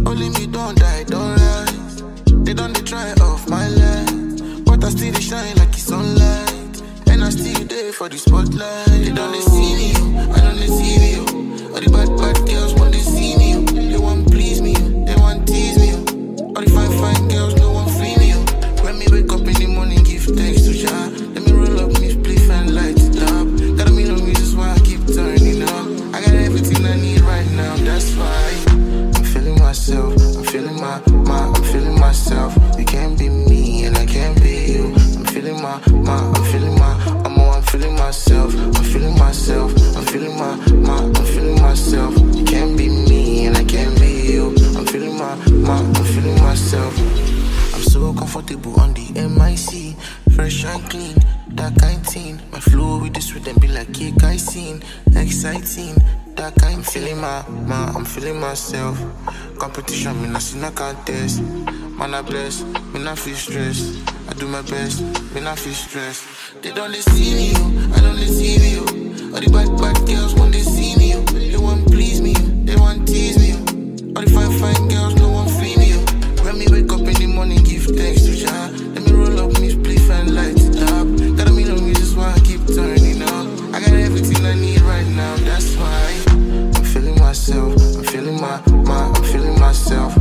Only me don't die, don't rise. They don't they try off my life, but I still shine like it's sunlight. And I still there for the spotlight. They don't they see me, I don't they see me. All the bad girls want they see me. They want please me, they want tease me. All the fine girls, no one free me. When me wake up in the morning, give thanks to Jah. Let me roll up me spliff and light it up. Got a million reasons why I keep turning up. I got everything I need right now, that's why I'm feeling myself. I'm feeling I'm feeling myself. You can't be me and I can't be you. I'm feeling I'm feeling myself. I'm feeling myself. I'm feeling I'm feeling myself. You can't be me and I can't be you. I'm feeling I'm feeling myself. I'm so comfortable on the MIC, fresh and clean, that kind thing. My flow with this rhythm be like cake I seen, exciting, that kind. I'm feeling I'm feeling myself. Competition, me not see no contest. Man I bless, me not feel stressed. I do my best, me not feel stressed. They don't they see me, I don't they see me. All the bad girls want they see me. They want please me, they want tease me. All the fine girls, no one free me. When me wake up in the morning, give thanks to Jah. Let me roll up me spliff and light it up. Got a million reasons why I keep turning up. I got everything I need right now, that's why I'm feeling myself. I'm feeling I'm feeling myself.